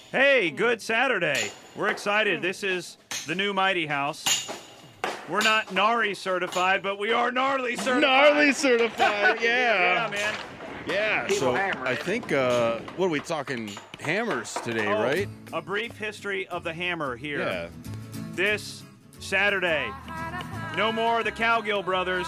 Hey, good Saturday. We're excited. This is the new Mighty House. We're not Nari certified, but we are gnarly certified. Gnarly certified, yeah. Yeah, man. Yeah, so I think, what are we talking, hammers today, right? A brief history of the hammer here. Yeah. This Saturday. No more the Cowgill brothers.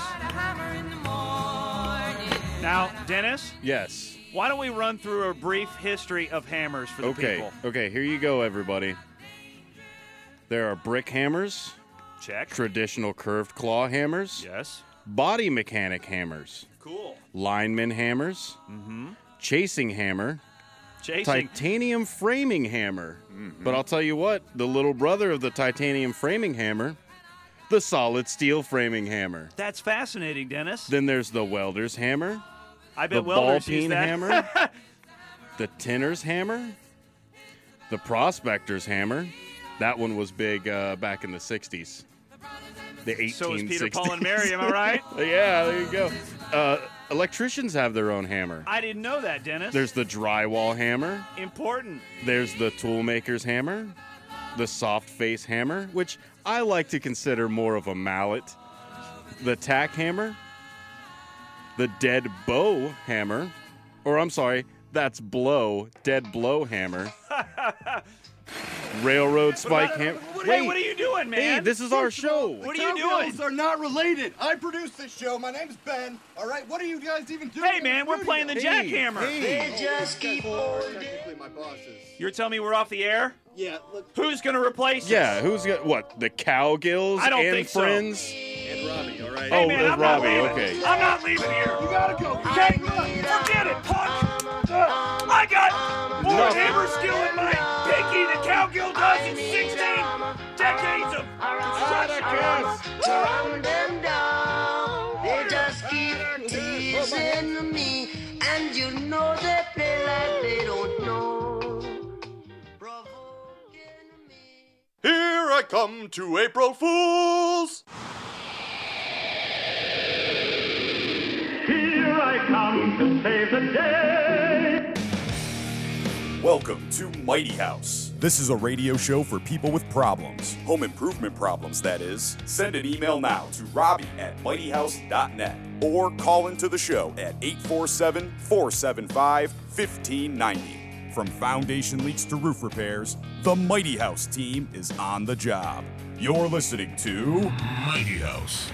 Now, Dennis? Yes. Why don't we run through a brief history of hammers for the people? Okay, here you go, everybody. There are brick hammers. Check. Traditional curved claw hammers. Yes. Body mechanic hammers. Cool. Lineman hammers. Chasing hammer. Chasing. Titanium framing hammer. But I'll tell you what, the little brother of the titanium framing hammer, the solid steel framing hammer. That's fascinating, Dennis. Then there's the welder's hammer. I The bet welders ball-peen use that. hammer. The tinner's hammer. The prospector's hammer. That one was big back in the 60s. The 1860s. So is Peter, Paul, and Mary, am I right? Yeah, there you go. Electricians have their own hammer. I didn't know that, Dennis. There's the drywall hammer. Important. There's the toolmaker's hammer. The soft face hammer, which I like to consider more of a mallet. The tack hammer. The dead bow hammer. Or I'm sorry, that's blow. Dead blow hammer. Railroad spike hammer. Hey, what are you doing, man? Hey, this is our show. What are you doing? Cowgirls are not related. I produce this show. My name's Ben. All right, what are you guys even doing? Hey, man, we're playing the jackhammer. They just keep on. Technically, my bosses. You're telling me we're off the air? Yeah, look. Who's going to replace us? Yeah, who's got what? The Cowgills I don't and think so. friends? And Robbie, all right? Hey, Oh, man, there's I'm not Robbie, leaving. okay. I'm not leaving here. You gotta go. Okay, forget it, punk. I got more No. hammer skill in my pinky than Cowgill does in 16 decades of construction. Run them down. They just keep teasing me, and you know they play like they don't know. Provoking me. Here I come to April Fools. Here I come to save the day. Welcome to Mighty House. This is a radio show for people with problems. Home improvement problems, that is. Send an email now to robbie@mightyhouse.net or call into the show at 847-475-1590. From foundation leaks to roof repairs, the Mighty House team is on the job. You're listening to Mighty House.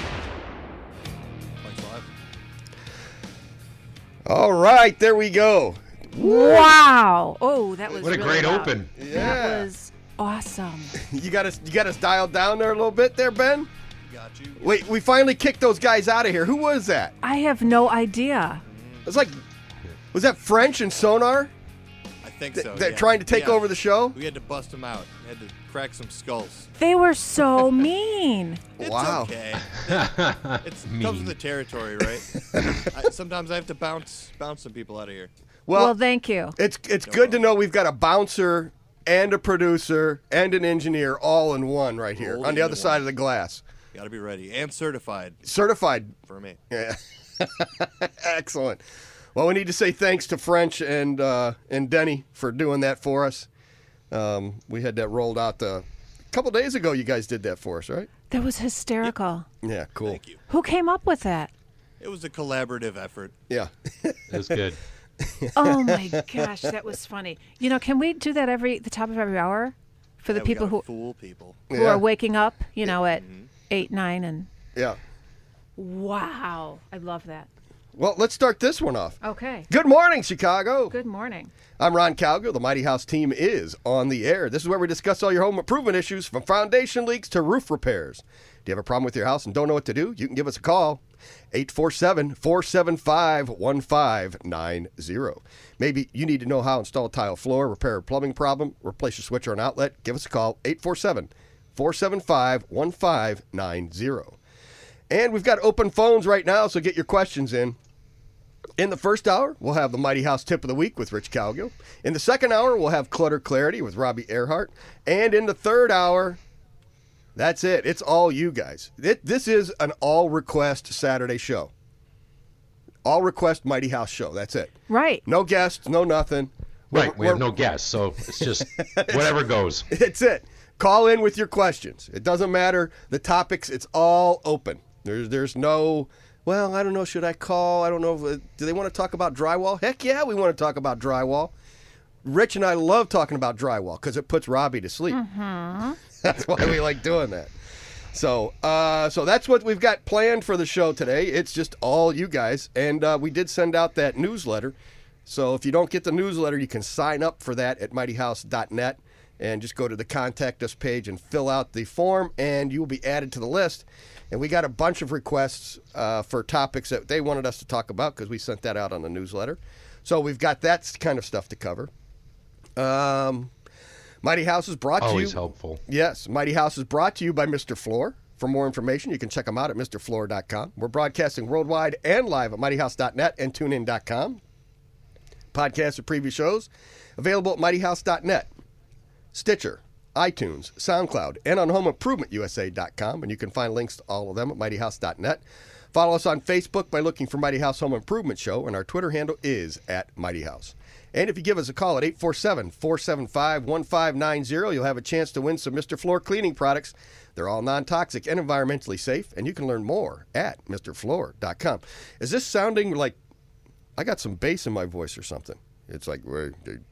All right, there we go. Wow! Oh, that was What a really great loud. open. That Yeah. was awesome. You got us dialed down there a little bit there, Ben? Got you. Wait, we finally kicked those guys out of here. Who was that? I have no idea. It was that French and Sonar? I think so. They're yeah. trying to take Yeah. over the show? We had to bust them out. We had to crack some skulls. They were so mean. It's Wow. okay. It comes with the territory, right? Sometimes I have to bounce some people out of here. Well, thank you. It's good to know we've got a bouncer and a producer and an engineer all in one right here Rolled on the other into side one. of the glass. Got to be ready and certified Certified. for me. Yeah. Excellent. Well, we need to say thanks to French and Denny for doing that for us. We had that rolled out a couple days ago. You guys did that for us, right? That was hysterical. Yeah, cool. Thank you. Who came up with that? It was a collaborative effort. Yeah. It was good. Oh my gosh, that was funny. You know, can we do that the top of every hour for the Yeah, we people gotta who fool people. who are waking up? You know, at 8, 9, and Yeah. wow, I love that. Well, let's start this one off. Okay. Good morning, Chicago. Good morning. I'm Ron Cowgill. The Mighty House team is on the air. This is where we discuss all your home improvement issues from foundation leaks to roof repairs. Do you have a problem with your house and don't know what to do? You can give us a call, 847-475-1590. Maybe you need to know how to install a tile floor, repair a plumbing problem, replace your switch or an outlet. Give us a call, 847-475-1590. And we've got open phones right now, so get your questions in. In the first hour, we'll have the Mighty House Tip of the Week with Rich Cowgill. In the second hour, we'll have Clutter Clarity with Robbie Earhart. And in the third hour, that's it. It's all you guys. This is an all-request Saturday show. All-request Mighty House show. That's it. Right. No guests, no nothing. Right. We have no guests, so it's just whatever goes. It's it. Call in with your questions. It doesn't matter the topics. It's all open. There's no, well, I don't know. Should I call? I don't know. Do they want to talk about drywall? Heck yeah, we want to talk about drywall. Rich and I love talking about drywall because it puts Robbie to sleep. That's why we like doing that. So that's what we've got planned for the show today. It's just all you guys. And we did send out that newsletter. So if you don't get the newsletter, you can sign up for that at mightyhouse.net and just go to the Contact Us page and fill out the form, and you will be added to the list. And we got a bunch of requests for topics that they wanted us to talk about because we sent that out on the newsletter. So we've got that kind of stuff to cover. Mighty House is brought to you. Always helpful. Yes, Mighty House is brought to you by Mr. Floor. For more information, you can check them out at MrFloor.com. We're broadcasting worldwide and live at MightyHouse.net and TuneIn.com. Podcasts of previous shows available at MightyHouse.net, Stitcher, iTunes, SoundCloud, and on HomeImprovementUSA.com. And you can find links to all of them at MightyHouse.net. Follow us on Facebook by looking for Mighty House Home Improvement Show, and our Twitter handle is @MightyHouse. And if you give us a call at 847-475-1590, you'll have a chance to win some Mr. Floor cleaning products. They're all non-toxic and environmentally safe, and you can learn more at MrFloor.com. Is this sounding like I got some bass in my voice or something? It's like we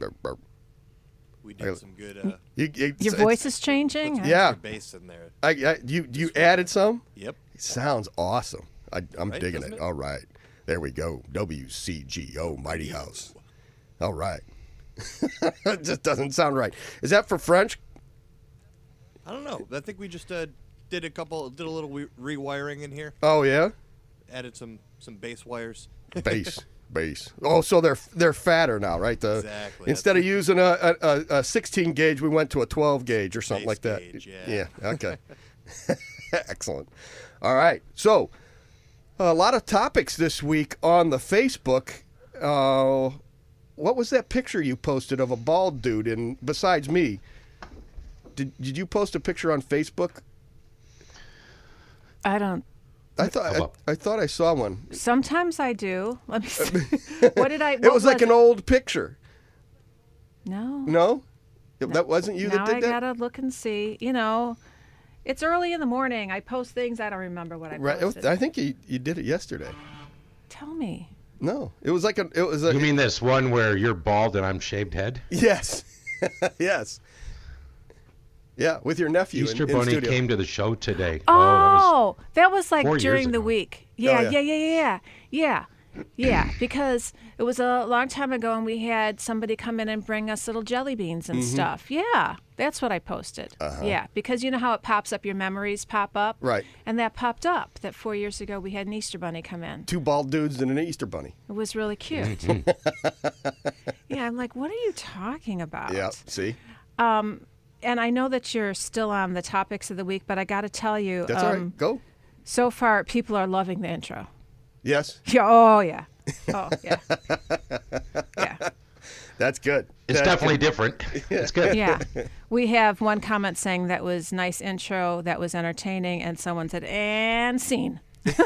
did some good. Your voice is changing? Yeah. Bass in there. You added some? Yep. It sounds awesome. I'm Right, digging doesn't it. it? All right. There we go. WCGO Mighty House. All right. It just doesn't sound right. Is that for French? I don't know. I think we just did a little rewiring in here. Oh, yeah? Added some bass wires. Bass. Oh, so they're fatter now, right? Exactly. Instead of using a 16 gauge, we went to a 12 gauge or something Bass like that. gauge, yeah. Yeah. Okay. Excellent. All right. So, a lot of topics this week on the Facebook. What was that picture you posted of a bald dude? And besides me, did you post a picture on Facebook? I don't. I thought I saw one. Sometimes I do. Let me see. What did I? It was like an old picture. No. No? That wasn't you that did that? Now I gotta look and see. You know, it's early in the morning. I post things. I don't remember what I posted. Right. I think you did it yesterday. Tell me. No, it was like You mean this one where you're bald and I'm shaved head? Yes. Yes. Yeah, with your nephew. Easter in Bunny studio. came to the show today. That was like 4 years during the ago. week. Oh, Yeah, because it was a long time ago and we had somebody come in and bring us little jelly beans and stuff. Yeah, that's what I posted. Yeah, because you know how it pops up, your memories pop up? Right. And that popped up that 4 years ago we had an Easter Bunny come in. 2 bald dudes and an Easter Bunny. It was really cute. Yeah, I'm like, what are you talking about? Yeah, see? And I know that you're still on the topics of the week, but I got to tell you. That's all right. Go. So far, people are loving the intro. Yes? Yeah. Oh, yeah. Oh, yeah. Yeah. That's good. It's definitely different. It's good. Yeah. We have one comment saying that was nice intro, that was entertaining, and someone said, and scene.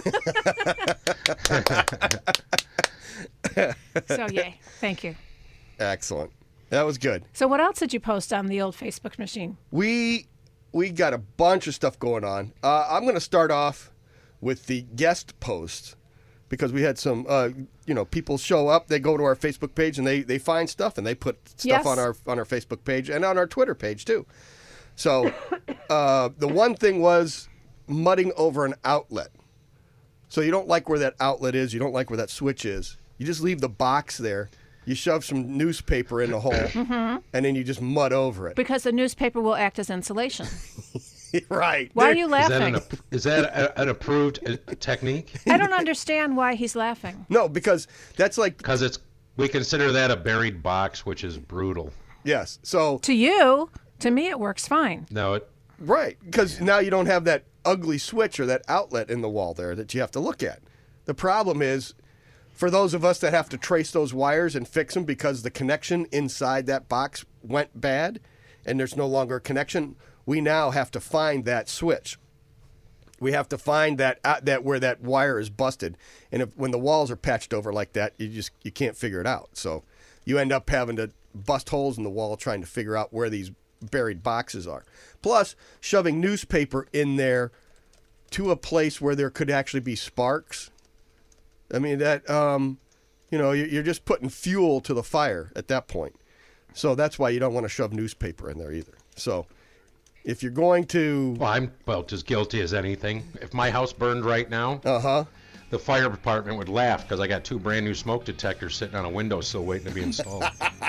So, yay. Thank you. Excellent. That was good. So what else did you post on the old Facebook machine? We got a bunch of stuff going on. I'm going to start off with the guest post because we had some, people show up. They go to our Facebook page and they find stuff and they put stuff on our Facebook page and on our Twitter page too. So the one thing was mudding over an outlet. So you don't like where that outlet is. You don't like where that switch is. You just leave the box there. You shove some newspaper in the hole, and then you just mud over it. Because the newspaper will act as insulation. Right. Why are you laughing? Is that an approved technique? I don't understand why he's laughing. No, because that's like... Because we consider that a buried box, which is brutal. Yes. So to you, to me, it works fine. No, right, because now you don't have that ugly switch or that outlet in the wall there that you have to look at. The problem is, for those of us that have to trace those wires and fix them because the connection inside that box went bad and there's no longer a connection, we now have to find that switch. We have to find that where that wire is busted. And when the walls are patched over like that, you can't figure it out. So you end up having to bust holes in the wall trying to figure out where these buried boxes are. Plus, shoving newspaper in there to a place where there could actually be sparks. I mean, that, you're just putting fuel to the fire at that point. So that's why you don't want to shove newspaper in there either. So if you're going to... Well, I'm about as guilty as anything. If my house burned right now, the fire department would laugh because I got 2 brand new smoke detectors sitting on a windowsill waiting to be installed.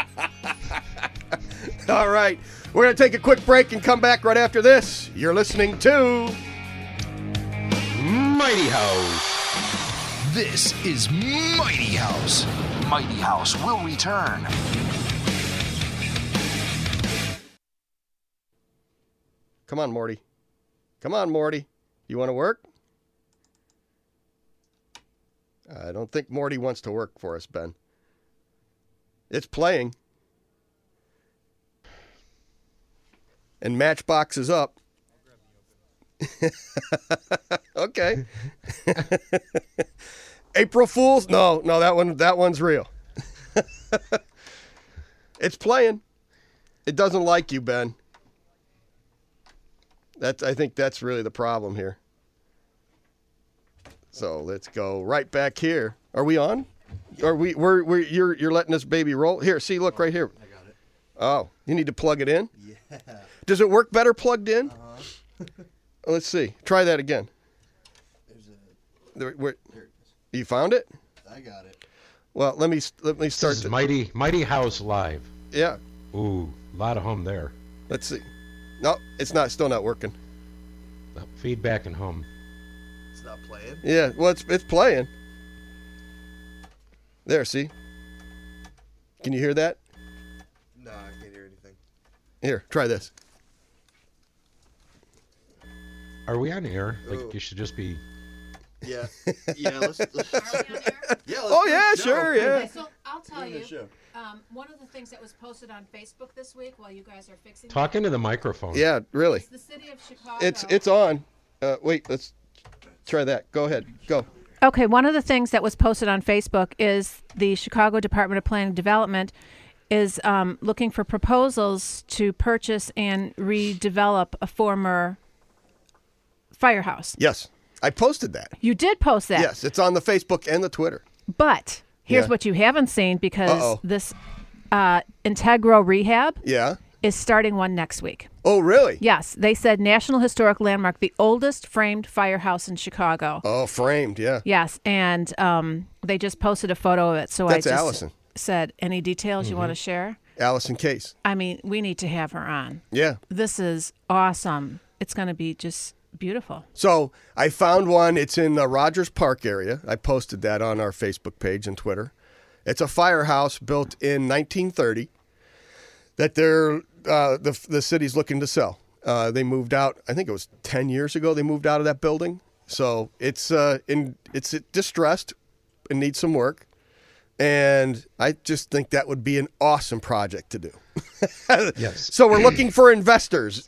All right. We're going to take a quick break and come back right after this. You're listening to Mighty House. This is Mighty House. Mighty House will return. Come on, Morty. Come on, Morty. You want to work? I don't think Morty wants to work for us, Ben. It's playing. And Matchbox is up. Okay. April Fools? No, that one's real. It's playing. It doesn't like you, Ben. I think that's really the problem here. So let's go right back here. Are we on? You're letting this baby roll? Here, see, look right here. I got it. Oh, you need to plug it in? Yeah. Does it work better plugged in? Let's see. Try that again. Here it is. You found it? I got it. Well, let me start. This is Mighty House Live. Yeah. Ooh, a lot of hum there. Let's see. No, it's not. Still not working. Feedback and hum. It's not playing? Yeah, well, it's playing. There, see? Can you hear that? No, I can't hear anything. Here, try this. Are we on air? Ooh. Like, you should just be... Yeah. Yeah, let's... Are we on air? Yeah, Oh, yeah, sure, yeah. Okay, so I'll tell you, show. one of the things that was posted on Facebook this week while you guys are fixing Talk into the microphone. Yeah, really. is the city of Chicago. It's on. Wait, let's try that. Go ahead. Go. Okay, one of the things that was posted on Facebook is the Chicago Department of Planning and Development is looking for proposals to purchase and redevelop a former firehouse. Yes, I posted that. You did post that. Yes, it's on the Facebook and the Twitter. But here's Yeah. what you haven't seen because Uh-oh. this Integro Rehab Yeah. is starting one next week. Oh, really? Yes, they said National Historic Landmark, the oldest framed firehouse in Chicago. Oh, framed, yeah. Yes, and they just posted a photo of it. So That's I just Allison. said, any details you want to share? Allison Case. I mean, we need to have her on. Yeah. This is awesome. It's going to be just beautiful. So I found one. It's in the Rogers Park area. I posted that on our Facebook page and Twitter. It's a firehouse built in 1930 that the city's looking to sell. They moved out, I think it was 10 years ago they moved out of that building. So it's distressed and needs some work. And I just think that would be an awesome project to do. Yes. So we're looking for investors.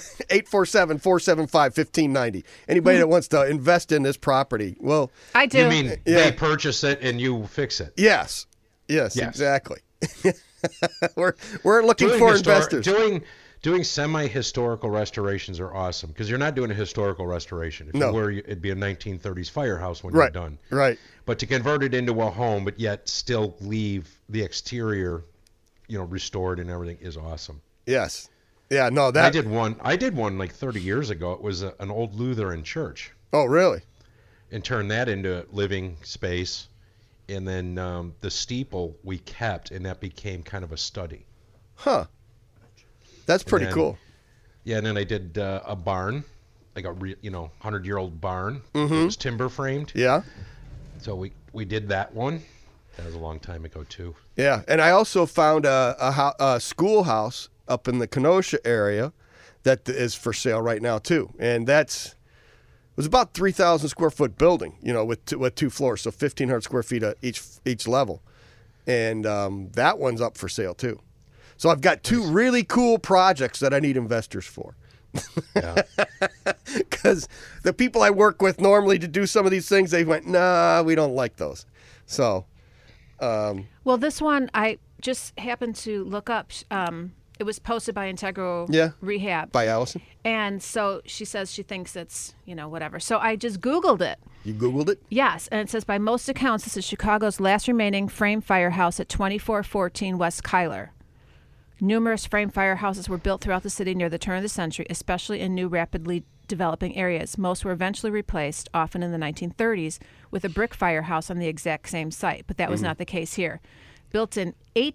847-475-1590. Anybody that wants to invest in this property. Well, I do. You mean Yeah. they purchase it and you fix it? yes. Yes, Yes. exactly. we're looking for investors. Doing semi-historical restorations are awesome because you're not doing a historical restoration. If No. you were, it'd be a 1930s firehouse when Right. you're done. Right. But to convert it into a home, but yet still leave the exterior, restored and everything is awesome. Yes. Yeah, no, I that did one like 30 years ago. It was an old Lutheran church, Oh, really? and turned that into living space. And then the steeple we kept, and that became kind of a study. Huh. That's pretty then- cool. Yeah, and then I did a barn, like a 100-year-old barn. Mm-hmm. It was timber framed. Yeah. So we did that one. That was a long time ago too. Yeah, and I also found a schoolhouse up in the Kenosha area that is for sale right now too, and it was about 3,000 square foot building, with 2 floors, so 1,500 square feet each level, and that one's up for sale too. So I've got 2 really cool projects that I need investors for. Yeah. Because the people I work with normally to do some of these things, they went, nah, we don't like those. So. Well, this one, I just happened to look up. It was posted by Integral Rehab. By Allison. And so she says she thinks it's, whatever. So I just Googled it. You Googled it? Yes. And it says, by most accounts, this is Chicago's last remaining frame firehouse at 2414 West Cuyler. Numerous frame firehouses were built throughout the city near the turn of the century, especially in new, rapidly developing areas. Most were eventually replaced, often in the 1930s, with a brick firehouse on the exact same site. But that was not the case here. Built in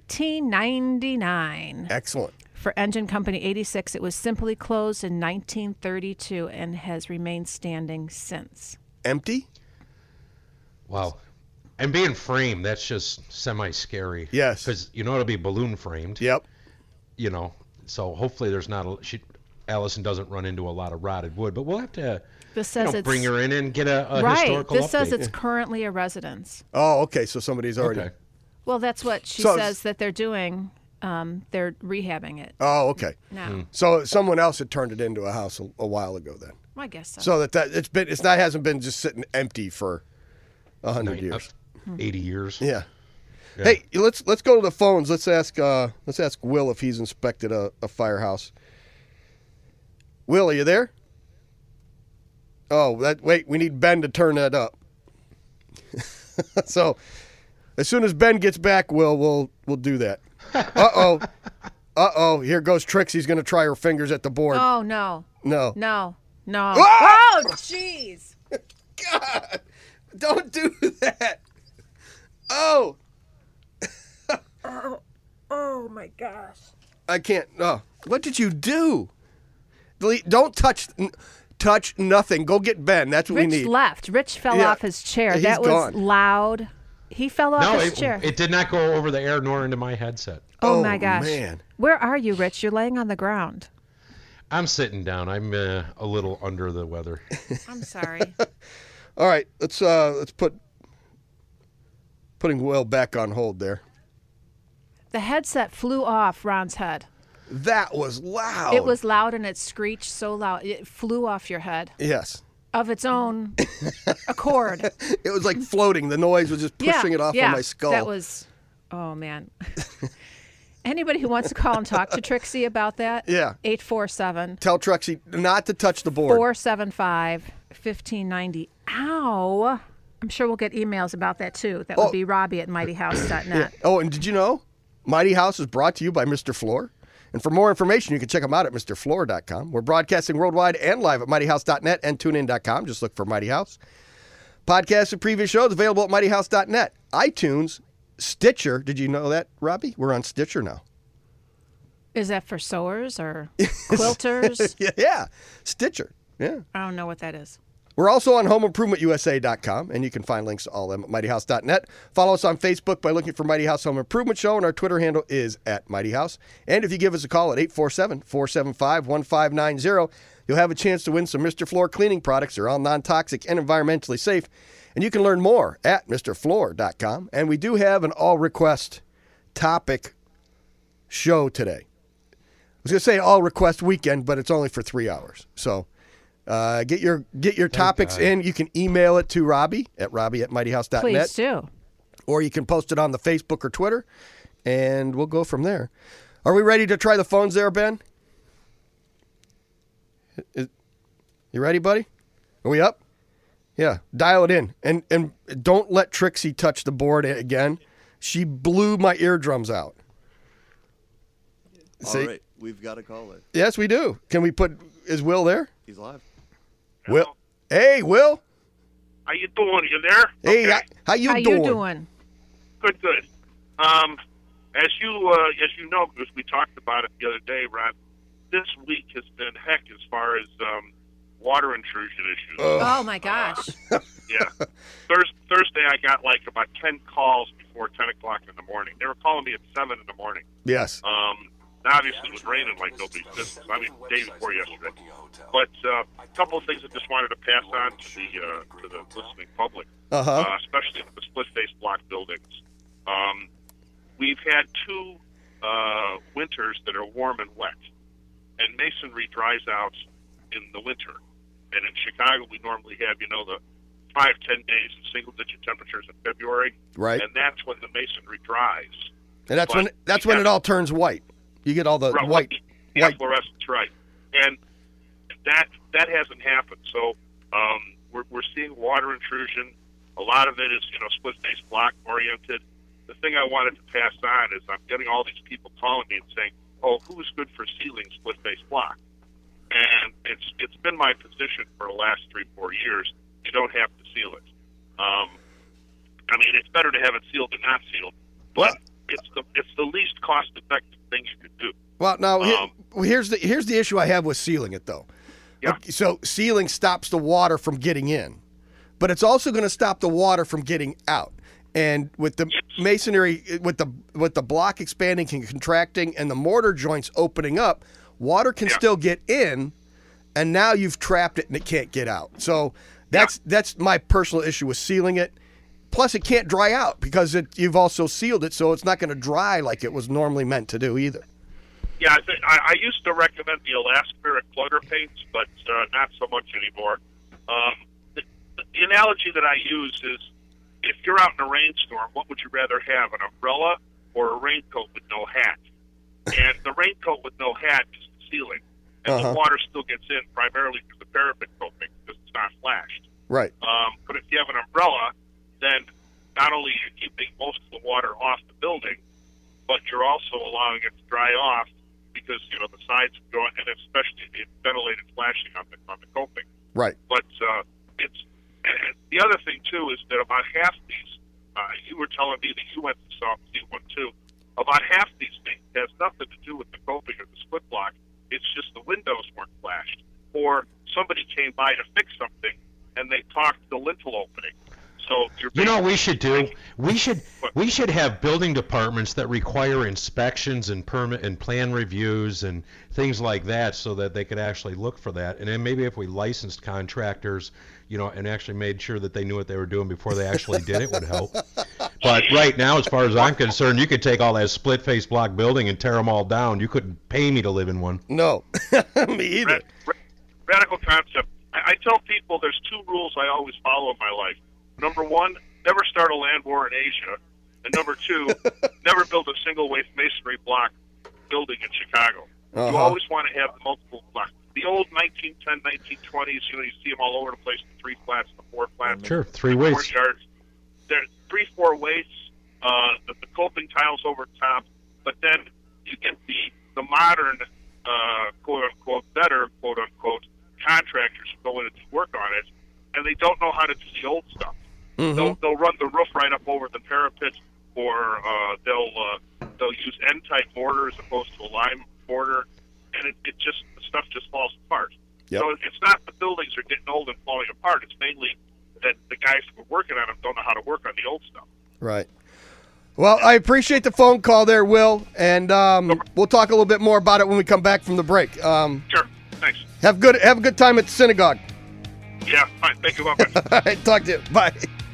1899. Excellent. For Engine Company 86, it was simply closed in 1932 and has remained standing since. Empty? Wow. And being framed, that's just semi-scary. Yes. Because it'll be balloon framed. Yep. So hopefully there's not Allison doesn't run into a lot of rotted wood, but we'll have to this says bring her in and get a right. historical This update. says it's currently a residence. Oh, okay. So somebody's already. Okay. Well, that's what she says that they're doing. They're rehabbing it. Oh, okay. Now. So someone else had turned it into a house a while ago then. I guess so. So hasn't been just sitting empty for 100 years. 80 years. Yeah. Hey, let's go to the phones. Let's ask Will if he's inspected a firehouse. Will, are you there? Oh, wait, we need Ben to turn that up. So, as soon as Ben gets back, we'll do that. Uh-oh, here goes Trixie's going to try her fingers at the board. Oh, no. No. Oh, jeez. God, don't do that. Oh. Oh, my gosh. I can't. Oh, what did you do? Don't touch nothing. Go get Ben. That's what we need. Rich left. Rich fell off his chair. That was gone. Loud. He fell off his chair. It did not go over the air nor into my headset. Oh, my gosh. Man. Where are you, Rich? You're laying on the ground. I'm sitting down. I'm a little under the weather. I'm sorry. All right, let's putting Will back on hold there. The headset flew off Ron's head. That was loud. It was loud and it screeched so loud. It flew off your head. Yes. Of its own accord. It was like floating. The noise was just pushing it off of my skull. That was, oh, man. Anybody who wants to call and talk to Trixie about that? Yeah. 847. Tell Trixie not to touch the board. 475-1590. Ow. I'm sure we'll get emails about that, too. That would be Robbie at mightyhouse.net. Yeah. Oh, and did you know Mighty House is brought to you by Mr. Floor? And for more information, you can check them out at MrFloor.com. We're broadcasting worldwide and live at MightyHouse.net and TuneIn.com. Just look for Mighty House. Podcasts and previous shows available at MightyHouse.net. iTunes, Stitcher. Did you know that, Robbie? We're on Stitcher now. Is that for sewers or quilters? Yeah, Stitcher. Yeah. I don't know what that is. We're also on HomeImprovementUSA.com, and you can find links to all of them at MightyHouse.net. Follow us on Facebook by looking for Mighty House Home Improvement Show, and our Twitter handle is @MightyHouse. And if you give us a call at 847-475-1590, you'll have a chance to win some Mr. Floor cleaning products. They're all non-toxic and environmentally safe. And you can learn more at MrFloor.com. And we do have an all-request topic show today. I was going to say all-request weekend, but it's only for 3 hours. So... get your topics in. You can email it to Robbie at mightyhouse.net. Please do. Or you can post it on the Facebook or Twitter, and we'll go from there. Are we ready to try the phones there, Ben? You ready, buddy? Are we up? Yeah, dial it in. And don't let Trixie touch the board again. She blew my eardrums out. All right, we've got a caller. Yes, we do. Can we is Will there? He's live. Will. Hey, Will. How you doing? You there? Hey, okay. How you doing? Good. As you know, because we talked about it the other day, Ron, this week has been heck as far as water intrusion issues. Oh my gosh. Yeah. Thursday I got like about 10 calls before 10 o'clock in the morning. They were calling me at 7 in the morning. Yes. Obviously, it was raining like nobody's business. I mean, day before yesterday. But a couple of things I just wanted to pass on to the listening public, especially the split-face block buildings. We've had 2 winters that are warm and wet, and masonry dries out in the winter. And in Chicago, we normally have, the 5-10 days of single-digit temperatures in February. Right. And that's when the masonry dries. And that's when it all turns white. You get all the white fluorescence, right? And that hasn't happened. So we're seeing water intrusion. A lot of it is split face block oriented. The thing I wanted to pass on is I'm getting all these people calling me and saying, "Oh, who's good for sealing split face block?" And it's been my position for the last 3-4 years. You don't have to seal it. I mean, it's better to have it sealed than not sealed, but it's the least cost effective thing you could do. Well, now here's the issue I have with sealing it though. Yeah. Okay, so sealing stops the water from getting in, but it's also going to stop the water from getting out. And with the masonry, with the block expanding and contracting, and the mortar joints opening up, water can still get in, and now you've trapped it and it can't get out. So that's my personal issue with sealing it. Plus, it can't dry out because you've also sealed it, so it's not going to dry like it was normally meant to do either. Yeah, I used to recommend the elastomeric plugger paints, but not so much anymore. The analogy that I use is, if you're out in a rainstorm, what would you rather have, an umbrella or a raincoat with no hat? And the raincoat with no hat is the sealing, and the water still gets in primarily through the parapet coping because it's not flashed. Right. But if you have an umbrella, then not only are you keeping most of the water off the building, but you're also allowing it to dry off because the sides are going, and especially the ventilated flashing on the coping. Right. But it's the other thing too is that about half these, you were telling me that you went to see one too. About half these things has nothing to do with the coping or the split block. It's just the windows weren't flashed, or somebody came by to fix something and they talked the lintel opening. So what we should do? We should have building departments that require inspections and permit and plan reviews and things like that, so that they could actually look for that. And then maybe if we licensed contractors, and actually made sure that they knew what they were doing before they actually did it, would help. But right now, as far as I'm concerned, you could take all that split face block building and tear them all down. You couldn't pay me to live in one. No, me either. Radical concept. I tell people there's 2 rules I always follow in my life. Number 1, never start a land war in Asia. And number 2, never build a single waste masonry block building in Chicago. You always want to have multiple blocks. The old 1910, 1920s, you see them all over the place, the 3 flats, the 4 flats. Sure, 3 wastes. There's 3-4 wastes, the coping tiles over top, but then you get the modern, quote-unquote, better, quote-unquote, contractors who go in and do work on it, and they don't know how to do the old stuff. They'll run the roof right up over the parapet, or they'll use N-type mortar as opposed to a lime mortar, and the stuff just falls apart. Yep. So it's not the buildings are getting old and falling apart. It's mainly that the guys who are working on them don't know how to work on the old stuff. Right. Well, I appreciate the phone call there, Will, and we'll talk a little bit more about it when we come back from the break. Sure. Thanks. Have a good time at the synagogue. Yeah, fine. Thank you very much. All right, talk to you. Bye.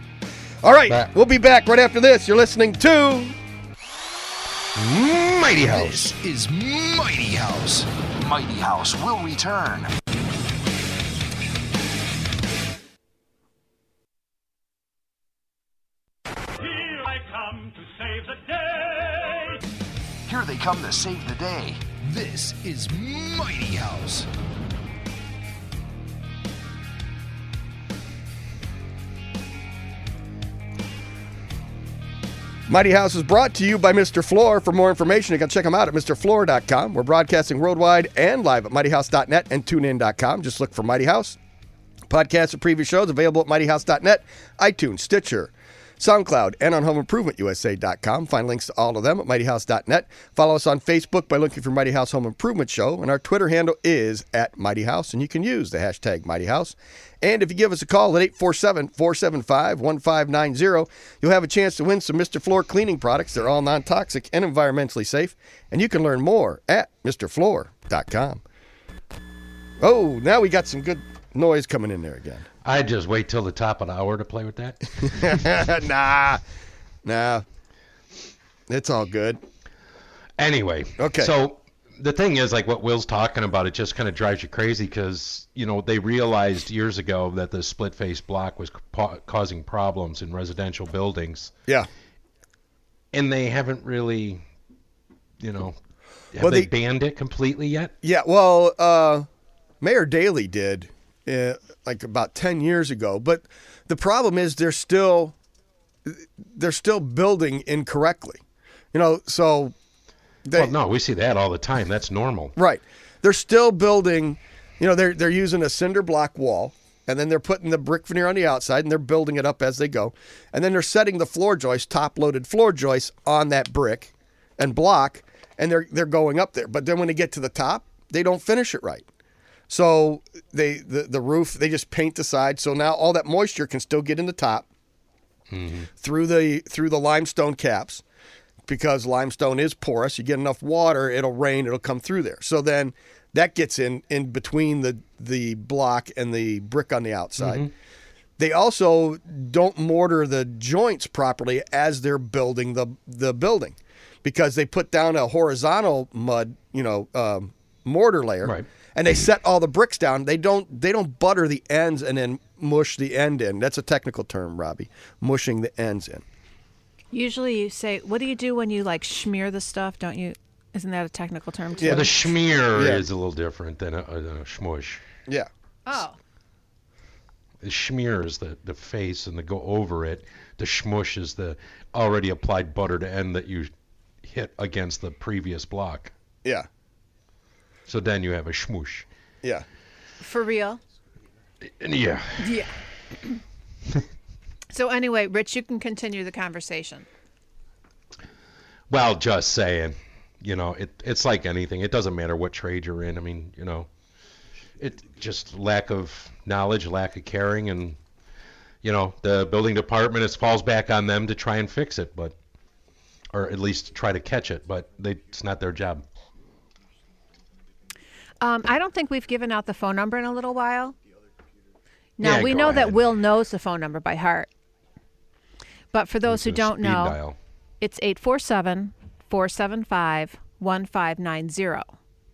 All right, We'll be back right after this. You're listening to Mighty House. This is Mighty House. Mighty House will return. Here I come to save the day. Here they come to save the day. This is Mighty House. Mighty House is brought to you by Mr. Floor. For more information, you can check them out at MrFloor.com. We're broadcasting worldwide and live at MightyHouse.net and TuneIn.com. Just look for Mighty House. Podcasts of previous shows available at MightyHouse.net, iTunes, Stitcher, SoundCloud, and on HomeImprovementUSA.com. Find links to all of them at MightyHouse.net. Follow us on Facebook by looking for Mighty House Home Improvement Show, and our Twitter handle is @MightyHouse, and you can use the hashtag MightyHouse. And if you give us a call at 847-475-1590, you'll have a chance to win some Mr. Floor cleaning products. They're all non-toxic and environmentally safe, and you can learn more at MrFloor.com. Oh, now we got some good noise coming in there again. I'd just wait till the top of the hour to play with that. Nah. It's all good. Anyway. Okay. So the thing is, like what Will's talking about, it just kind of drives you crazy because, they realized years ago that the split face block was causing problems in residential buildings. Yeah. And they haven't really, have they banned it completely yet? Yeah, well, Mayor Daley did like about 10 years ago. But the problem is they're still building incorrectly. So... no, we see that all the time. That's normal. Right. They're still building, they're using a cinder block wall, and then they're putting the brick veneer on the outside, and they're building it up as they go. And then they're setting the floor joists, top-loaded floor joists on that brick and block, and they're going up there. But then when they get to the top, they don't finish it right. So the roof, they just paint the side, so now all that moisture can still get in the top through the limestone caps. Because limestone is porous, you get enough water, it'll rain, it'll come through there. So then that gets in between the block and the brick on the outside. Mm-hmm. They also don't mortar the joints properly as they're building the building, because they put down a horizontal mud, mortar layer, right. And they set all the bricks down. They don't butter the ends and then mush the end in. That's a technical term, Robbie, mushing the ends in. Usually you say, what do you do when you like smear the stuff? Don't you? Isn't that a technical term too? Yeah, the schmear is a little different than a schmush. Yeah. Oh. The schmear is the face and the go over it. The schmush is the already applied buttered end that you hit against the previous block. Yeah. So then you have a schmush. Yeah. For real? Yeah. Yeah. So anyway, Rich, you can continue the conversation. Well, just saying, it's like anything. It doesn't matter what trade you're in. I mean, it just lack of knowledge, lack of caring, and, the building department, it falls back on them to try and fix it, or at least try to catch it, but it's not their job. I don't think we've given out the phone number in a little while. Now, Yeah, we go know ahead. that Will knows the phone number by heart. But for those who don't speed know, dial. it's 847-475-1590.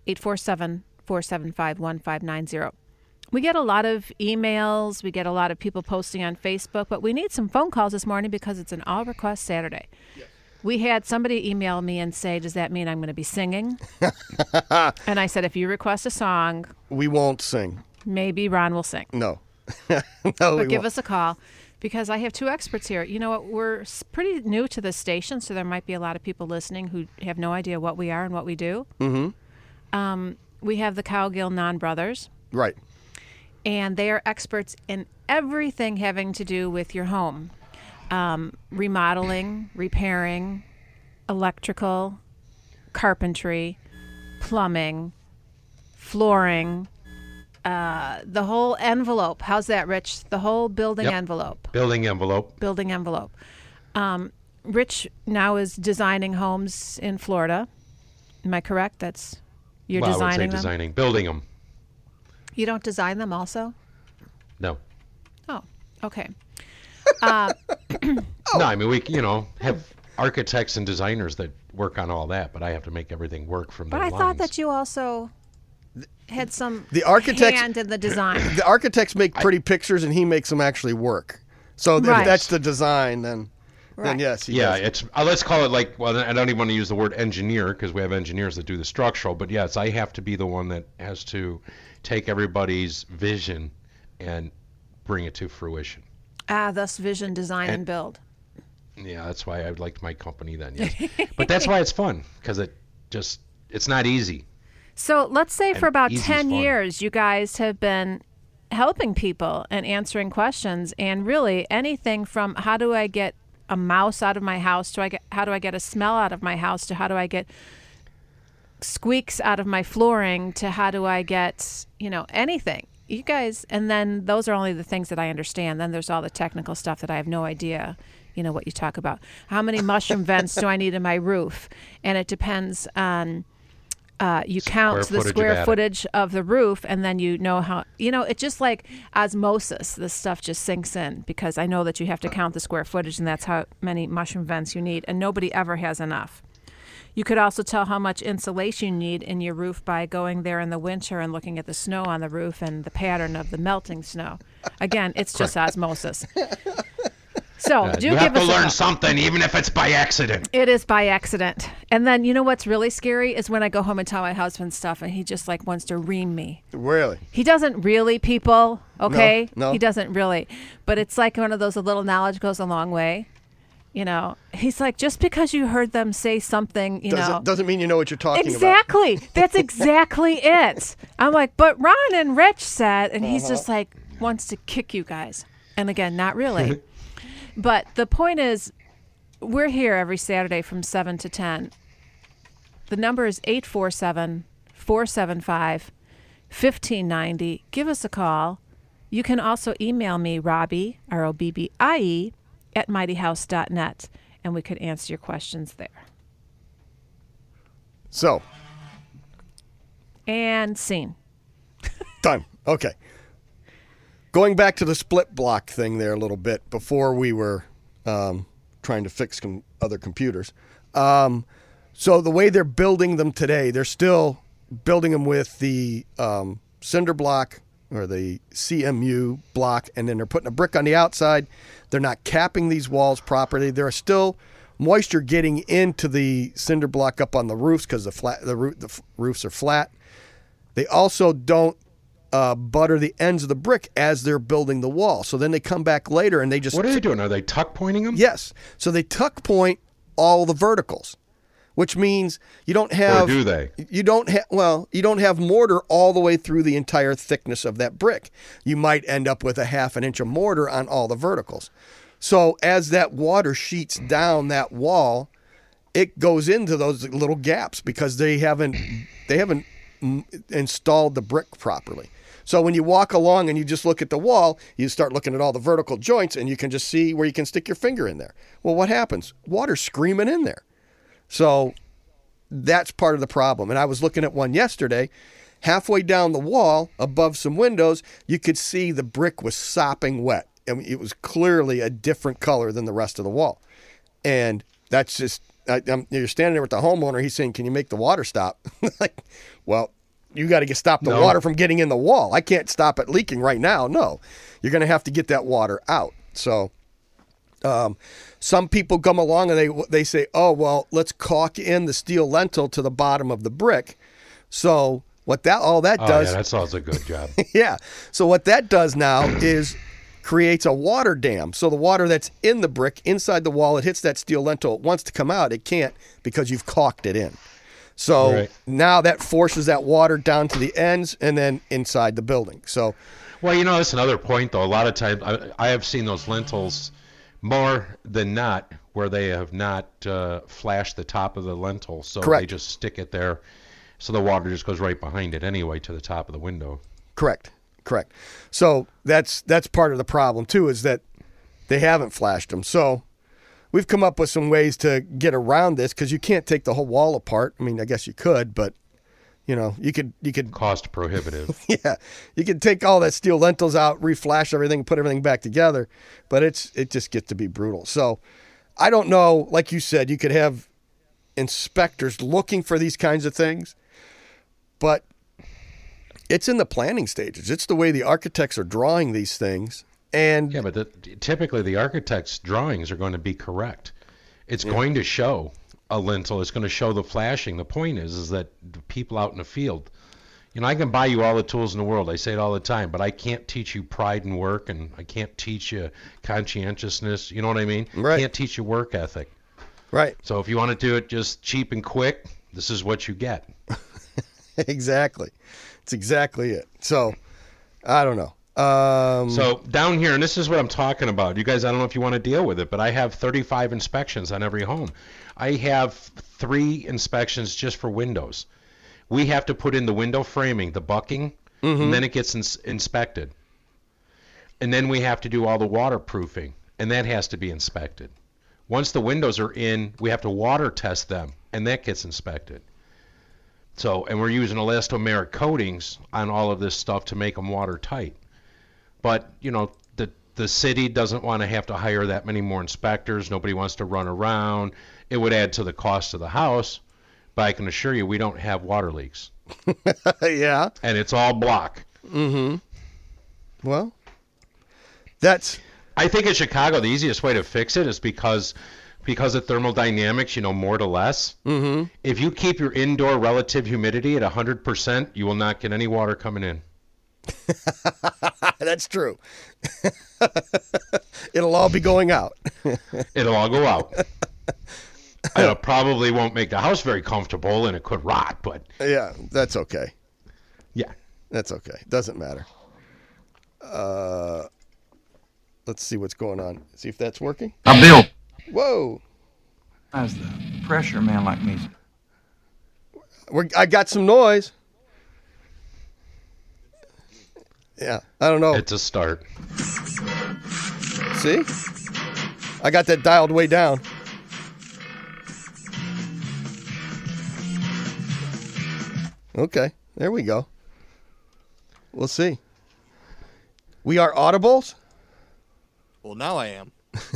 847-475-1590. We get a lot of emails. We get a lot of people posting on Facebook, but we need some phone calls this morning because it's an all-request Saturday. Yes. We had somebody email me and say, does that mean I'm going to be singing? And I said, if you request a song, we won't sing. Maybe Ron will sing. No. But give us a call, because I have two experts here. You know what? We're pretty new to this station, so there might be a lot of people listening who have no idea what we are and what we do. Mm-hmm. We have the Cowgill Non Brothers. Right. And they are experts in everything having to do with your home. Remodeling, repairing, electrical, carpentry, plumbing, flooring, the whole envelope. How's that, Rich? The whole building envelope. Building envelope. Building envelope. Rich now is designing homes in Florida. Am I correct? You're well, designing I would say them? designing, building them. You don't design them also? No. Oh, okay. No, I mean, we, have architects and designers that work on all that, but I have to make everything work from But their I lines. thought that you also had some hand in the design. The architects make pretty pictures, and he makes them actually work. So if that's the design, then yes, he does. it's let's call it I don't even want to use the word engineer, because we have engineers that do the structural, but yes, I have to be the one that has to take everybody's vision and bring it to fruition. Thus vision, design, and build. Yeah, that's why I liked my company then, yes. But that's why it's fun, because it's not easy. So let's say for about easy's 10 fun. years, you guys have been helping people and answering questions, and really anything from how do I get a mouse out of my house to how do I get a smell out of my house to how do I get squeaks out of my flooring to how do I get, anything. You guys, and then those are only the things that I understand. Then there's all the technical stuff that I have no idea, what you talk about. How many mushroom vents do I need in my roof? And it depends on, you count the square footage of the roof, and then you know how, it's just like osmosis. This stuff just sinks in, because I know that you have to count the square footage, and that's how many mushroom vents you need, and nobody ever has enough. You could also tell how much insulation you need in your roof by going there in the winter and looking at the snow on the roof and the pattern of the melting snow. Again, it's just osmosis. So do you give have to us a learn call. something, even if it's by accident. It is by accident. And then you know what's really scary is when I go home and tell my husband stuff and he just like wants to ream me. Really? He doesn't really, people, okay? No. He doesn't really. But it's like one of those, a little knowledge goes a long way. You know, he's like, just because you heard them say something, Doesn't mean you know what you're talking about. Exactly. That's exactly it. I'm like, but Ron and Rich said, and he's just like, wants to kick you guys. And again, not really. But the point is, we're here every Saturday from 7 to 10. The number is 847-475-1590. Give us a call. You can also email me, Robbie, ROBBIE, at mightyhouse.net, and we could answer your questions there. So. And scene. Done. Okay. Going back to the split block thing there a little bit before we were trying to fix other computers. So the way they're building them today, they're still building them with the cinder block or the CMU block, and then they're putting a brick on the outside. They're not capping these walls properly. There are still moisture getting into the cinder block up on the roofs because the roofs are flat. They also don't butter the ends of the brick as they're building the wall. So then they come back later and they just... What are they doing? Are they tuck pointing them? Yes. So they tuck point all the verticals, which means you don't have... Or do they? You don't have mortar all the way through the entire thickness of that brick. You might end up with a 1/2 inch of mortar on all the verticals. So as that water sheets down that wall, it goes into those little gaps because they haven't installed the brick properly. So when you walk along and you just look at the wall, you start looking at all the vertical joints and you can just see where you can stick your finger in there. Well, what happens? Water's screaming in there. So that's part of the problem. And I was looking at one yesterday. Halfway down the wall, above some windows, you could see the brick was sopping wet. I mean, it was clearly a different color than the rest of the wall. And that's just, you're standing there with the homeowner. He's saying, can you make the water stop? Like, well, you got to stop the water from getting in the wall. I can't stop it leaking right now. No, you're going to have to get that water out. So some people come along and they say, oh, well, let's caulk in the steel lentil to the bottom of the brick. So what all that does... Yeah, that sounds a good job. Yeah. So what that does now is creates a water dam. So the water that's in the brick, inside the wall, it hits that steel lentil. It wants to come out. It can't because you've caulked it in. So now that forces that water down to the ends and then inside the building. So, well, that's another point, though. A lot of times I have seen those lintels more than not where they have not flashed the top of the lentil. So they just stick it there. So the water just goes right behind it anyway to the top of the window. Correct. So that's part of the problem, too, is that they haven't flashed them. So we've come up with some ways to get around this because you can't take the whole wall apart. I mean, I guess you could, but you could cost prohibitive. Yeah, you could take all that steel lentils out, reflash everything, put everything back together, but it just gets to be brutal. So I don't know. Like you said, you could have inspectors looking for these kinds of things, but it's in the planning stages. It's the way the architects are drawing these things. And yeah, but typically the architect's drawings are going to be correct. It's going to show a lintel. It's going to show the flashing. The point is that the people out in the field, I can buy you all the tools in the world. I say it all the time, but I can't teach you pride in work, and I can't teach you conscientiousness. You know what I mean? Right. I can't teach you work ethic. Right. So if you want to do it just cheap and quick, this is what you get. Exactly. It's exactly it. So I don't know. So down here, and this is what I'm talking about. You guys, I don't know if you want to deal with it, but I have 35 inspections on every home. I have 3 inspections just for windows. We have to put in the window framing, the bucking, and then it gets inspected. And then we have to do all the waterproofing, and that has to be inspected. Once the windows are in, we have to water test them, and that gets inspected. So, and we're using elastomeric coatings on all of this stuff to make them watertight. But, the city doesn't want to have to hire that many more inspectors. Nobody wants to run around. It would add to the cost of the house. But I can assure you we don't have water leaks. Yeah. And it's all block. Mm-hmm. Well, that's... I think in Chicago, the easiest way to fix it is because of thermodynamics, more to less. Mm-hmm. If you keep your indoor relative humidity at 100%, you will not get any water coming in. That's true. It'll all be going out. It'll all go out. It probably won't make the house very comfortable, and it could rot, but... Yeah, that's okay. Yeah. That's okay. Doesn't matter. Let's see what's going on. See if that's working. Bill. Whoa. How's the pressure man like me? I got some noise. Yeah, I don't know. It's a start. See? I got that dialed way down. Okay, there we go. We'll see. We are audibles? Well, now I am.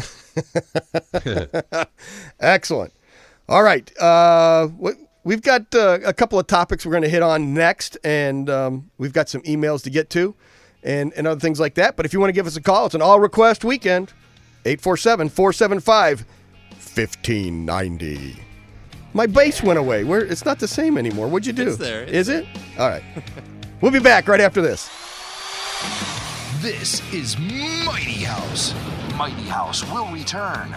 Excellent. All right. We've got a couple of topics we're going to hit on next, and we've got some emails to get to and other things like that. But if you want to give us a call, it's an all-request weekend. 847-475-1590. My bass went away. It's not the same anymore. What'd you do? It's there. Is it? All right. We'll be back right after this. This is Mighty House. Mighty House will return.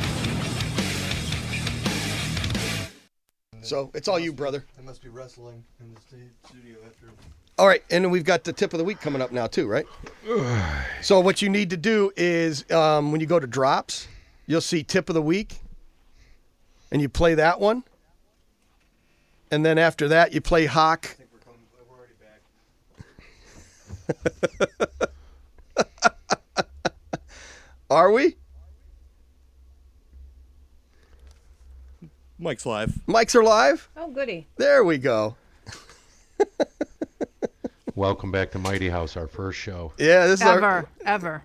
So it's all you, brother. They must be wrestling in the studio after. All right, and then we've got the tip of the week coming up now too, right? So what you need to do is when you go to drops, you'll see tip of the week, and you play that one. And then after that, you play Hawk. We're already back. Are we? Mike's live. Mics are live? Oh, goody. There we go. Welcome back to Mighty House, our first show. Yeah, this is Ever.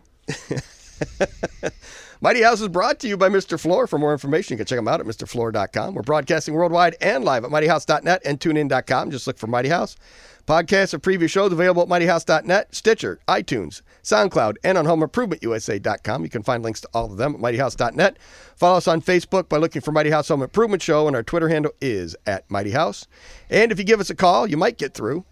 Mighty House is brought to you by Mr. Floor. For more information, you can check them out at MrFloor.com. We're broadcasting worldwide and live at MightyHouse.net and TuneIn.com. Just look for Mighty House. Podcasts of previous shows available at MightyHouse.net, Stitcher, iTunes, SoundCloud, and on HomeImprovementUSA.com. You can find links to all of them at MightyHouse.net. Follow us on Facebook by looking for Mighty House Home Improvement Show, and our Twitter handle is @MightyHouse. And if you give us a call, you might get through,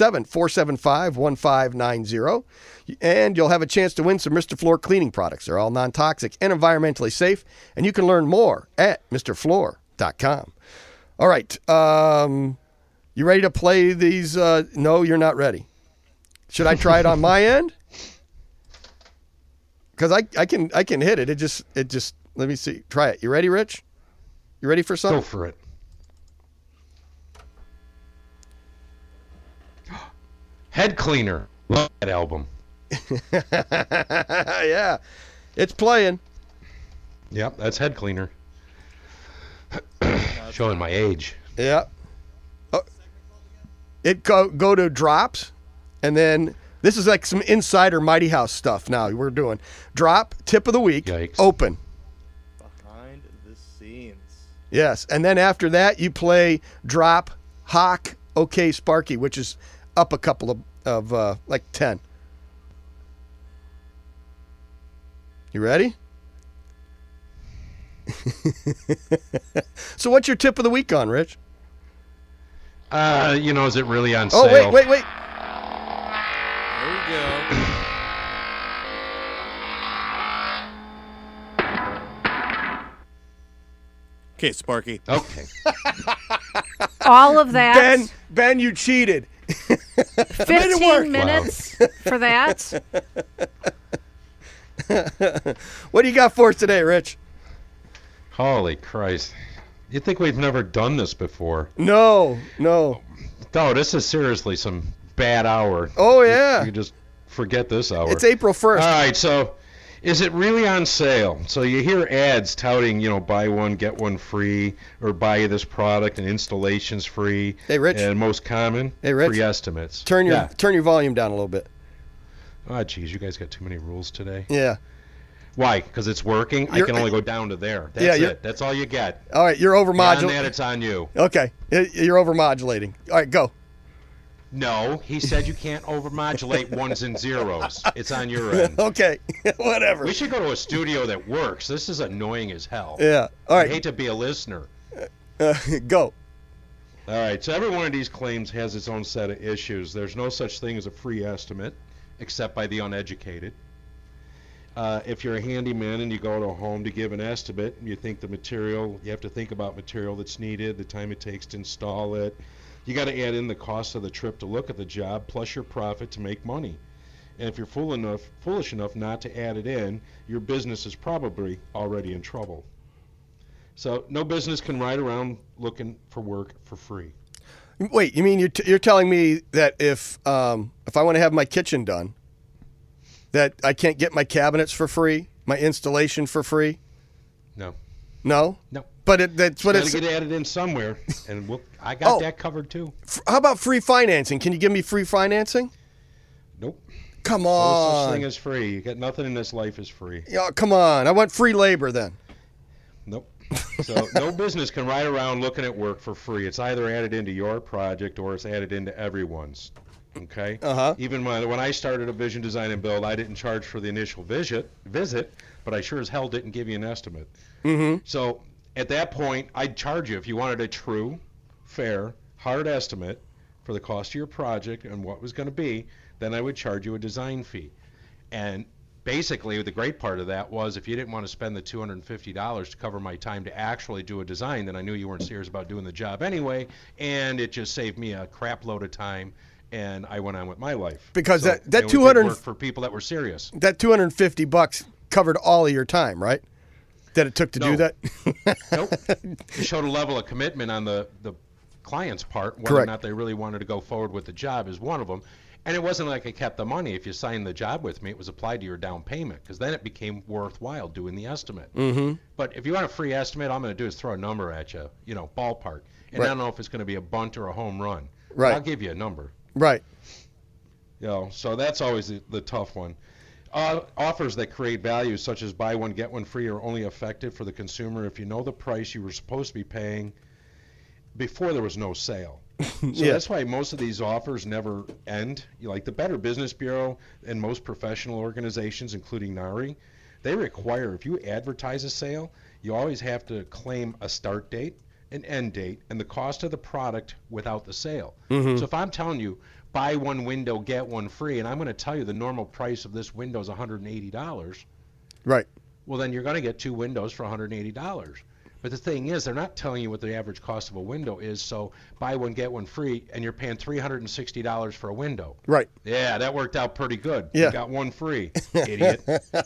847-475-1590. And you'll have a chance to win some Mr. Floor cleaning products. They're all non-toxic and environmentally safe, and you can learn more at MrFloor.com. All right. You ready to play these? No, you're not ready. Should I try it on my end? Because I can hit it. It just. Let me see. Try it. You ready, Rich? You ready for something? Go for it. Head Cleaner. Love that album. Yeah, it's playing. Yep, that's Head Cleaner. Showing my age. Yeah. It go to drops, and then this is like some insider Mighty House stuff. Now we're doing drop, tip of the week, Yikes. open. Behind the scenes. Yes, and then after that you play drop, Hawk, okay, Sparky, which is up a couple of like 10. You ready? So what's your tip of the week on, Rich? Is it really on sale? Oh, wait. There we go. Okay, Sparky. Okay. All of that. Ben, you cheated. 15 minutes for that. What do you got for us today, Rich? Holy Christ. You'd think we've never done this before. No. No, this is seriously some bad hour. Oh, yeah. You just forget this hour. It's April 1st. All right, so is it really on sale? So you hear ads touting, buy one, get one free, or buy this product and installation's free. Hey, Rich. And most common, Rich. free estimates. Turn your volume down a little bit. Oh, geez, you guys got too many rules today. Yeah. Why? Because it's working? I can only go down to there. That's it. That's all you get. All right, you're overmodulating. Beyond that, it's on you. Okay, you're overmodulating. All right, go. No, he said you can't overmodulate ones and zeros. It's on your end. Okay, whatever. We should go to a studio that works. This is annoying as hell. Yeah. All right. I hate to be a listener. Go. All right, so every one of these claims has its own set of issues. There's no such thing as a free estimate, except by the uneducated. If you're a handyman and you go to a home to give an estimate, and you think the material, you have to think about material that's needed, the time it takes to install it. You got to add in the cost of the trip to look at the job, plus your profit to make money. And if you're foolish enough not to add it in, your business is probably already in trouble. So no business can ride around looking for work for free. Wait, you mean you're telling me that if I want to have my kitchen done, that I can't get my cabinets for free, my installation for free? No. No? No. But that's what it's. Got to get added in somewhere, and I got that covered too. How about free financing? Can you give me free financing? Nope. Come No on. such thing as free. You got nothing in this life is free. Yeah, come on. I want free labor then. Nope. So no business can ride around looking at work for free. It's either added into your project or it's added into everyone's. Okay? Uh-huh. Even when I started a Vision Design and Build, I didn't charge for the initial visit, but I sure as hell didn't give you an estimate. Mm-hmm. So at that point, I'd charge you if you wanted a true, fair, hard estimate for the cost of your project and what was going to be, then I would charge you a design fee. And basically, the great part of that was if you didn't want to spend the $250 to cover my time to actually do a design, then I knew you weren't serious about doing the job anyway, and it just saved me a crap load of time, and I went on with my life. Because so that it 200 did work for people that were serious. That $250 covered all of your time, right? That it took to do that? Nope. It showed a level of commitment on the client's part, whether or not they really wanted to go forward with the job is one of them. And it wasn't like I kept the money. If you signed the job with me, it was applied to your down payment, because then it became worthwhile doing the estimate. Mm-hmm. But if you want a free estimate, all I'm going to do is throw a number at you, ballpark. And I don't know if it's going to be a bunt or a home run. Right. I'll give you a number. Right. So that's always the tough one. Offers that create value, such as buy one, get one free, are only effective for the consumer if you know the price you were supposed to be paying before there was no sale. So that's why most of these offers never end. Like the Better Business Bureau and most professional organizations, including NARI, they require if you advertise a sale, you always have to claim a start date, an end date, and the cost of the product without the sale. Mm-hmm. So if I'm telling you, buy one window, get one free, and I'm going to tell you the normal price of this window is $180. Right. Well, then you're going to get two windows for $180. But the thing is, they're not telling you what the average cost of a window is, so buy one, get one free, and you're paying $360 for a window. Right. Yeah, that worked out pretty good. Yeah. You got one free, idiot.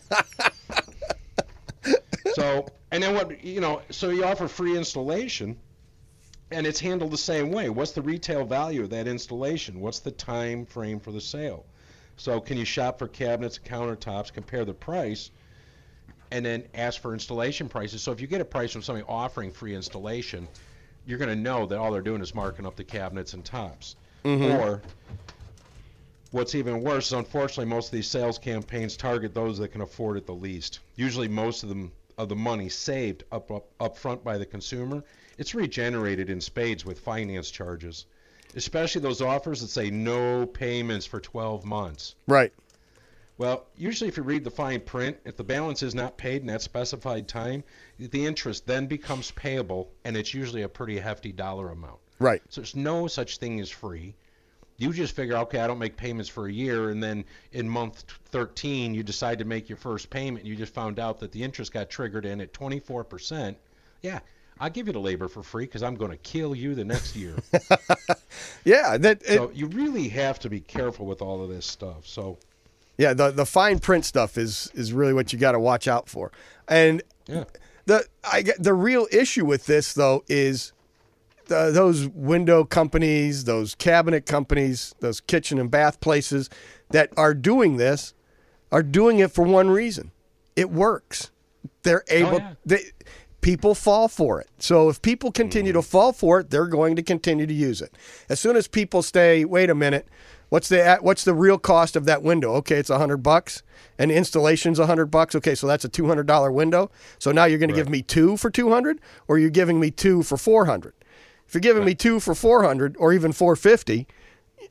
So, and then so you offer free installation, and it's handled the same way. What's the retail value of that installation? What's the time frame for the sale? So can you shop for cabinets and countertops, compare the price, and then ask for installation prices? So if you get a price from somebody offering free installation, you're going to know that all they're doing is marking up the cabinets and tops. Mm-hmm. Or what's even worse is, unfortunately, most of these sales campaigns target those that can afford it the least. Usually most of the money saved up front by the consumer, it's regenerated in spades with finance charges, especially those offers that say no payments for 12 months. Right. Well, usually if you read the fine print, if the balance is not paid in that specified time, the interest then becomes payable, and it's usually a pretty hefty dollar amount. Right. So there's no such thing as free. You just figure, okay, I don't make payments for a year, and then in month 13 you decide to make your first payment, and you just found out that the interest got triggered in at 24%. Yeah, I'll give you the labor for free because I'm going to kill you the next year. Yeah. So you really have to be careful with all of this stuff. So. Yeah, the fine print stuff is really what you got to watch out for. And the real issue with this, though, is those window companies, those cabinet companies, those kitchen and bath places that are doing this are doing it for one reason. It works. They're able people fall for it. So if people continue to fall for it, they're going to continue to use it. As soon as people say, wait a minute, what's the real cost of that window? Okay, it's $100, and installation's $100. Okay, so that's a $200 window. So now you're going to give me two for $200, or you're giving me two for $400. If you're giving me two for $400 or even $450,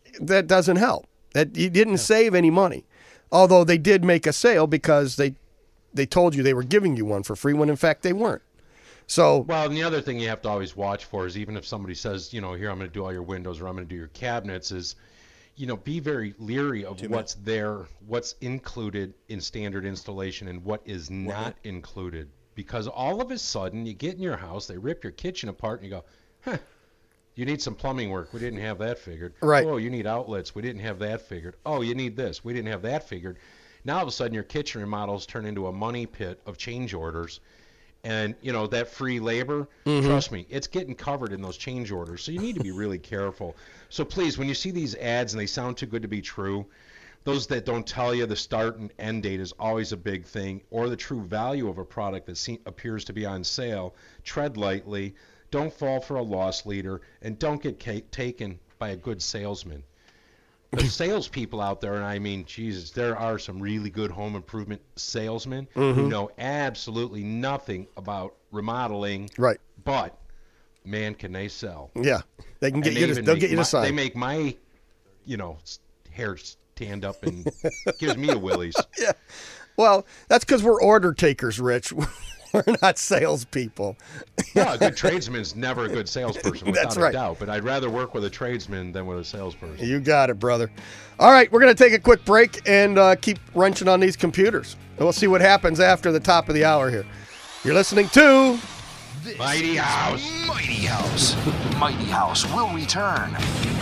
that doesn't help. That you didn't save any money. Although they did make a sale because they told you they were giving you one for free when in fact they weren't. So well, and the other thing you have to always watch for is even if somebody says, you know, here I'm going to do all your windows or I'm going to do your cabinets is, you know, be very leery of what's there, what's included in standard installation and what is not included. Because all of a sudden you get in your house, they rip your kitchen apart and you go, huh, you need some plumbing work. We didn't have that figured. Right. Oh, you need outlets. We didn't have that figured. Oh, you need this. We didn't have that figured. Now all of a sudden your kitchen remodels turn into a money pit of change orders. And, you know, that free labor, trust me, it's getting covered in those change orders. So you need to be really careful. So please, when you see these ads and they sound too good to be true, those that don't tell you the start and end date is always a big thing, or the true value of a product that appears to be on sale, tread lightly, don't fall for a loss leader, and don't get taken by a good salesman. The salespeople out there, and I mean, Jesus, there are some really good home improvement salesmen who know absolutely nothing about remodeling. Right. But, man, can they sell. Yeah. They can get you to, they'll get you to sign. They make my, you know, hair stand up and gives me a willies. Yeah. Well, that's because we're order takers, Rich. We're not salespeople. Yeah, a good tradesman's never a good salesperson, without That's right. a doubt. But I'd rather work with a tradesman than with a salesperson. You got it, brother. All right, we're going to take a quick break and keep wrenching on these computers. And we'll see what happens after the top of the hour here. You're listening to Mighty House. Mighty House. Mighty House will return